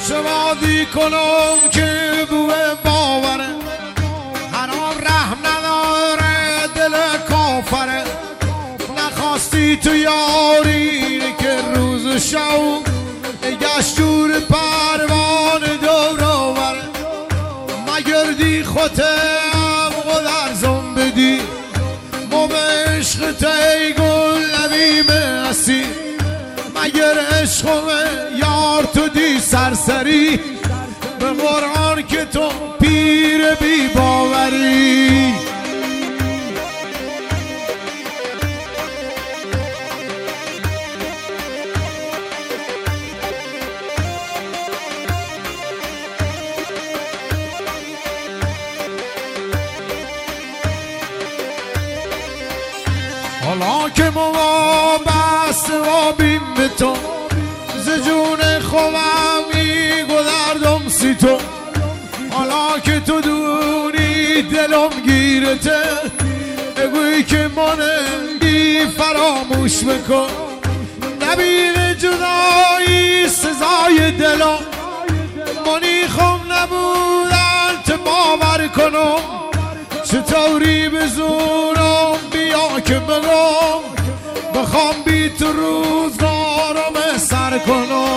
چه وادی کنم که بوه باوره حرام رحم نداره دل کافره نخواستی تو یاری که روز و شو گشتور پروان دور آوره مگردی خودم قدرزم بدی مو عشق تی گل نبیم هستی مگر عشقمه یار تو دی سرسری به قرآن که تو پیر بی باوری حالا که ما بست و بیم به تو ز جون خوبم میگذردم سی تو حالا که تو دونی دلم گیرته بگوی که منگی فراموش بکن نبین جدایی سزای دلم منی خوب نبودن تو باور کنم چطوری بزونم بیا که بگم بخوام بی تو روزگارم سر کنم